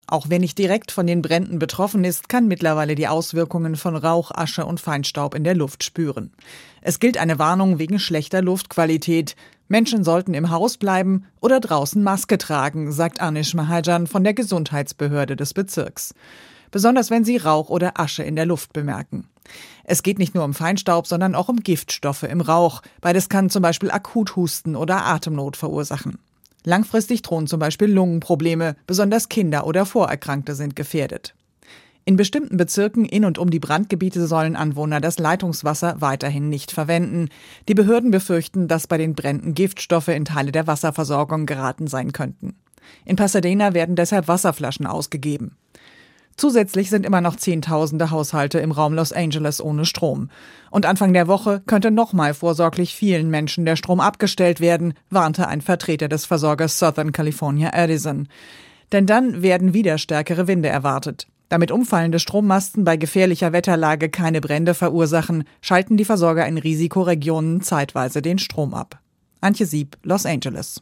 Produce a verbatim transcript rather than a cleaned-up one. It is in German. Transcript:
Auch wer nicht direkt von den Bränden betroffen ist, kann mittlerweile die Auswirkungen von Rauch, Asche und Feinstaub in der Luft spüren. Es gilt eine Warnung wegen schlechter Luftqualität. Menschen sollten im Haus bleiben oder draußen Maske tragen, sagt Anish Mahajan von der Gesundheitsbehörde des Bezirks. Besonders wenn sie Rauch oder Asche in der Luft bemerken. Es geht nicht nur um Feinstaub, sondern auch um Giftstoffe im Rauch. Beides kann zum Beispiel Akuthusten oder Atemnot verursachen. Langfristig drohen zum Beispiel Lungenprobleme, besonders Kinder oder Vorerkrankte sind gefährdet. In bestimmten Bezirken in und um die Brandgebiete sollen Anwohner das Leitungswasser weiterhin nicht verwenden. Die Behörden befürchten, dass bei den Bränden Giftstoffe in Teile der Wasserversorgung geraten sein könnten. In Pasadena werden deshalb Wasserflaschen ausgegeben. Zusätzlich sind immer noch Zehntausende Haushalte im Raum Los Angeles ohne Strom. Und Anfang der Woche könnte nochmal vorsorglich vielen Menschen der Strom abgestellt werden, warnte ein Vertreter des Versorgers Southern California Edison. Denn dann werden wieder stärkere Winde erwartet. Damit umfallende Strommasten bei gefährlicher Wetterlage keine Brände verursachen, schalten die Versorger in Risikoregionen zeitweise den Strom ab. Antje Sieb, Los Angeles.